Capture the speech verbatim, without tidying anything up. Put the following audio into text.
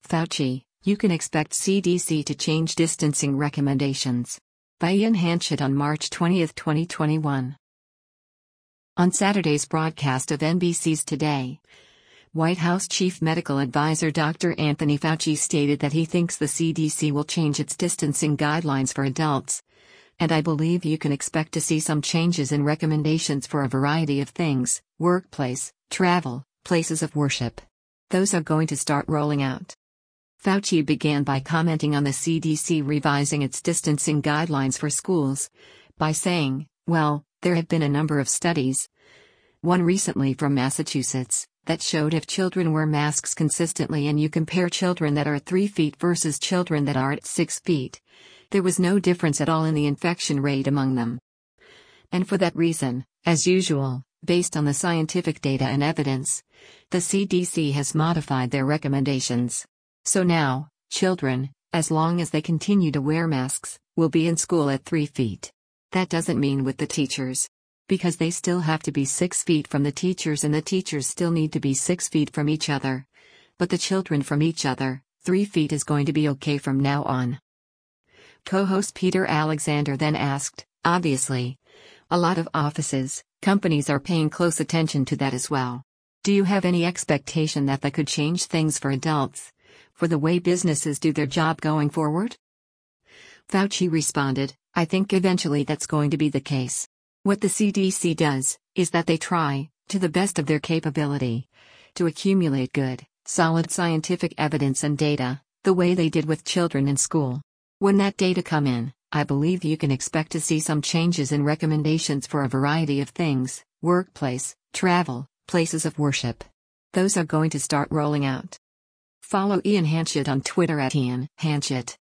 Fauci, you can expect C D C to change distancing recommendations. By Ian Hanchett on March twentieth, twenty twenty-one. On Saturday's broadcast of N B C's Today, White House Chief Medical Advisor Doctor Anthony Fauci stated that he thinks the C D C will change its distancing guidelines for adults. And I believe you can expect to see some changes in recommendations for a variety of things: workplace, travel, places of worship. Those are going to start rolling out. Fauci began by commenting on the C D C revising its distancing guidelines for schools by saying, well, there have been a number of studies, one recently from Massachusetts, that showed if children wear masks consistently and you compare children that are at three feet versus children that are at six feet, there was no difference at all in the infection rate among them. And for that reason, as usual, based on the scientific data and evidence, the C D C has modified their recommendations. So now, children, as long as they continue to wear masks, will be in school at three feet. That doesn't mean with the teachers. Because they still have to be six feet from the teachers and the teachers still need to be six feet from each other. But the children from each other, three feet is going to be okay from now on. Co-host Peter Alexander then asked, obviously, a lot of offices, companies are paying close attention to that as well. Do you have any expectation that that could change things for adults? For the way businesses do their job going forward? Fauci responded, I think eventually that's going to be the case. What the C D C does, is that they try, to the best of their capability, to accumulate good, solid scientific evidence and data, the way they did with children in school. When that data come in, I believe you can expect to see some changes in recommendations for a variety of things: workplace, travel, places of worship. Those are going to start rolling out. Follow Ian Hanchett on Twitter at Ian Hanchett.